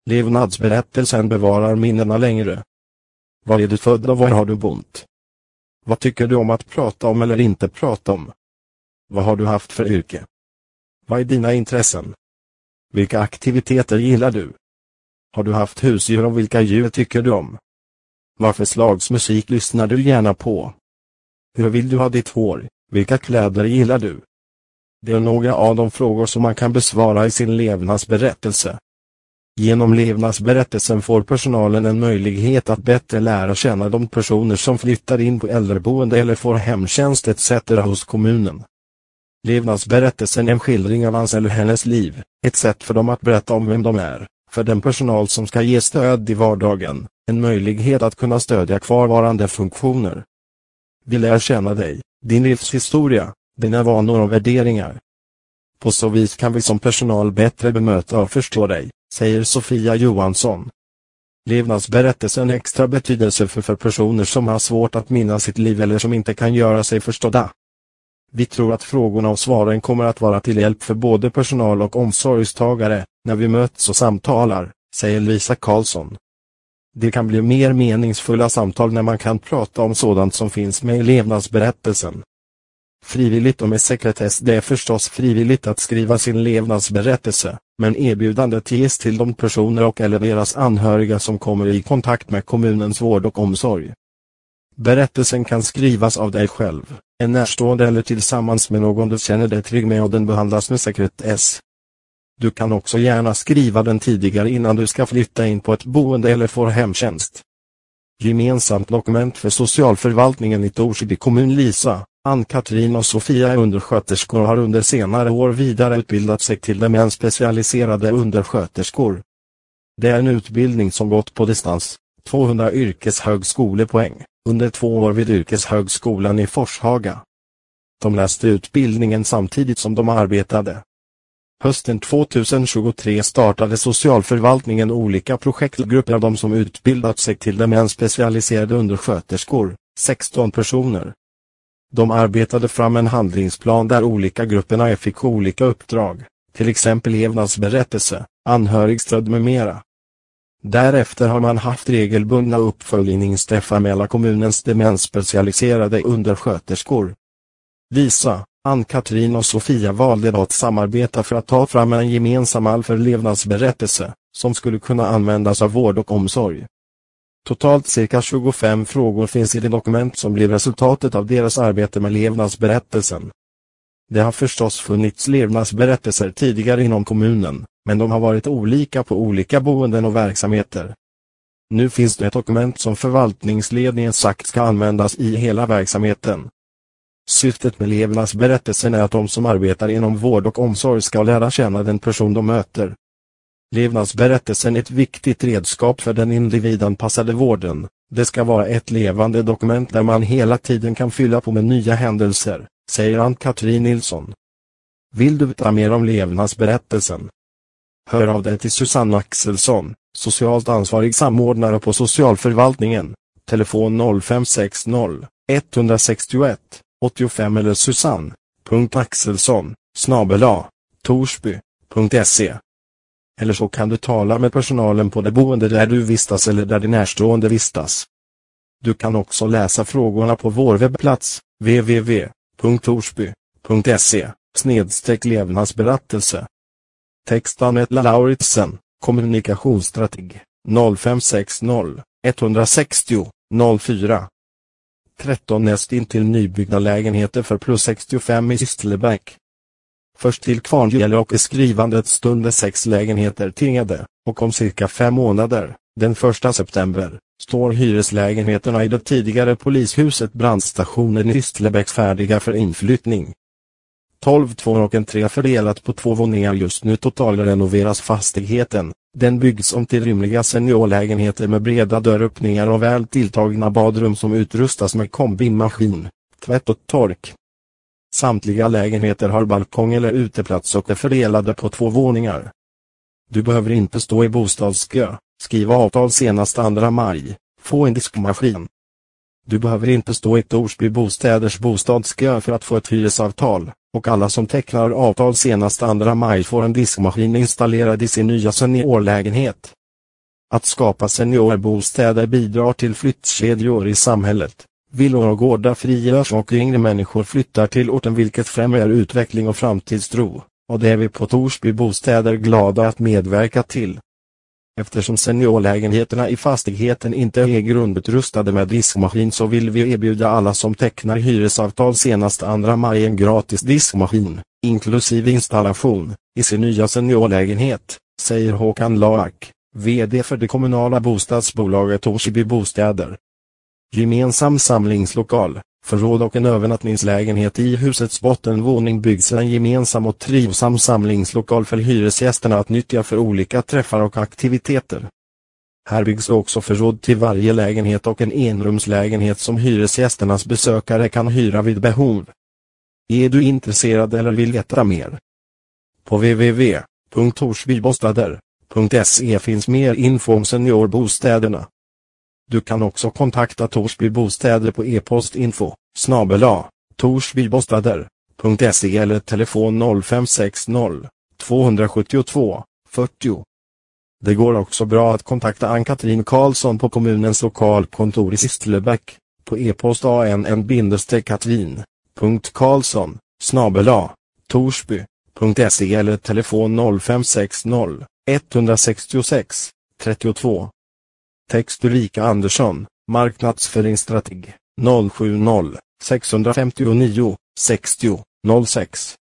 Levnadsberättelsen bevarar minnena längre. Var är du född och var har du bott? Vad tycker du om att prata om eller inte prata om? Vad har du haft för yrke? Vad är dina intressen? Vilka aktiviteter gillar du? Har du haft husdjur och vilka djur tycker du om? Vad för slags musik lyssnar du gärna på? Hur vill du ha ditt hår? Vilka kläder gillar du? Det är några av de frågor som man kan besvara i sin levnadsberättelse. Genom levnadsberättelsen får personalen en möjlighet att bättre lära känna de personer som flyttar in på äldreboende eller får hemtjänst etc. hos kommunen. Levnadsberättelsen är en skildring av hans eller hennes liv, ett sätt för dem att berätta om vem de är, för den personal som ska ge stöd i vardagen, en möjlighet att kunna stödja kvarvarande funktioner. Vi lär känna dig, din livshistoria, dina vanor och värderingar. På så vis kan vi som personal bättre bemöta och förstå dig, säger Sofia Johansson. Levnadsberättelsen är extra betydelsefull för personer som har svårt att minnas sitt liv eller som inte kan göra sig förstådda. Vi tror att frågorna och svaren kommer att vara till hjälp för både personal och omsorgstagare när vi möts och samtalar, säger Lisa Karlsson. Det kan bli mer meningsfulla samtal när man kan prata om sådant som finns med i levnadsberättelsen. Frivilligt och med sekretess. Det är förstås frivilligt att skriva sin levnadsberättelse, men erbjudandet ges till de personer och eller deras anhöriga som kommer i kontakt med kommunens vård och omsorg. Berättelsen kan skrivas av dig själv, en närstående eller tillsammans med någon du känner dig trygg med och den behandlas med sekretess. Du kan också gärna skriva den tidigare innan du ska flytta in på ett boende eller får hemtjänst. Gemensamt dokument för socialförvaltningen i Torsby kommun. Lisa, Ann-Katrin och Sofia är undersköterskor och har under senare år vidareutbildat sig till demensspecialiserade undersköterskor. Det är en utbildning som gått på distans, 200 yrkeshögskolepoäng, under 2 år vid yrkeshögskolan i Forshaga. De läste utbildningen samtidigt som de arbetade. Hösten 2023 startade socialförvaltningen olika projektgrupper av de som utbildat sig till demensspecialiserade undersköterskor, 16 personer. De arbetade fram en handlingsplan där olika grupperna fick olika uppdrag, till exempel levnadsberättelse, anhörigstöd med mera. Därefter har man haft regelbundna uppföljningsträffar mellan kommunens demensspecialiserade undersköterskor. Lisa, Ann-Katrin och Sofia valde att samarbeta för att ta fram en gemensam mall för levnadsberättelse, som skulle kunna användas av vård och omsorg. Totalt cirka 25 frågor finns i det dokument som blir resultatet av deras arbete med levnadsberättelsen. Det har förstås funnits levnadsberättelser tidigare inom kommunen, men de har varit olika på olika boenden och verksamheter. Nu finns det ett dokument som förvaltningsledningen sagt ska användas i hela verksamheten. Syftet med levnadsberättelsen är att de som arbetar inom vård och omsorg ska lära känna den person de möter. Levnadsberättelsen är ett viktigt redskap för den individanpassade vården. Det ska vara ett levande dokument där man hela tiden kan fylla på med nya händelser, säger Ann-Katrin Nilsson. Vill du veta mer om levnadsberättelsen? Hör av dig till Susanne Axelsson, socialt ansvarig samordnare på socialförvaltningen, telefon 0560 161 85 eller susanne.axelsson@torsby.se. Eller så kan du tala med personalen på det boende där du vistas eller där din närstående vistas. Du kan också läsa frågorna på vår webbplats www.torsby.se/levnadsberättelse. Text Anette Lauritsen, kommunikationsstrateg, 0560 160 04 13 nästintill nybyggda lägenheter för plus 65 i Ystlebäck. Först till Kvarngälla och i skrivandet stund 6 lägenheter tingade, och om cirka 5 månader, den 1 september, står hyreslägenheterna i det tidigare polishuset brandstationen i Ystlebäck färdiga för inflyttning. 12 2 och en 3 fördelat på 2 våningar just nu totalrenoveras fastigheten. Den byggs om till rymliga seniorlägenheter med breda dörröppningar och väl tilltagna badrum som utrustas med kombimaskin, tvätt och tork. Samtliga lägenheter har balkong eller uteplats och är fördelade på 2 våningar. Du behöver inte stå i bostadskö, skriva avtal senast 2 maj, få en diskmaskin. Du behöver inte stå i Torsby Bostäders bostadskö för att få ett hyresavtal, och alla som tecknar avtal senast 2 maj får en diskmaskin installerad i sin nya seniorlägenhet. Att skapa seniorbostäder bidrar till flyttkedjor i samhället. Villor och gårdar frigörs och yngre människor flyttar till orten, vilket främjar utveckling och framtidstro. Och det är vi på Torsby Bostäder glada att medverka till. Eftersom seniorlägenheterna i fastigheten inte är grundutrustade med diskmaskin, så vill vi erbjuda alla som tecknar hyresavtal senast 2 maj en gratis diskmaskin, inklusive installation, i sin nya seniorlägenhet, säger Håkan Laak, vd för det kommunala bostadsbolaget Torsby Bostäder. Gemensam samlingslokal, förråd och en övernattningslägenhet i husets bottenvåning byggs en gemensam och trivsam samlingslokal för hyresgästerna att nyttja för olika träffar och aktiviteter. Här byggs också förråd till varje lägenhet och en enrumslägenhet som hyresgästernas besökare kan hyra vid behov. Är du intresserad eller vill veta mer? På www.torsbybostäder.se finns mer info om seniorbostäderna. Du kan också kontakta Torsby Bostäder på e-post info@torsbybostäder.se eller telefon 0560 272 40. Det går också bra att kontakta Ann-Katrin Karlsson på kommunens lokalkontor i Sistlebäck på e-post ann.katrin.karlsson@torsby.se eller telefon 0560 166 32. Text Ulrika Andersson, marknadsföringsstrateg, 070 659 60 06.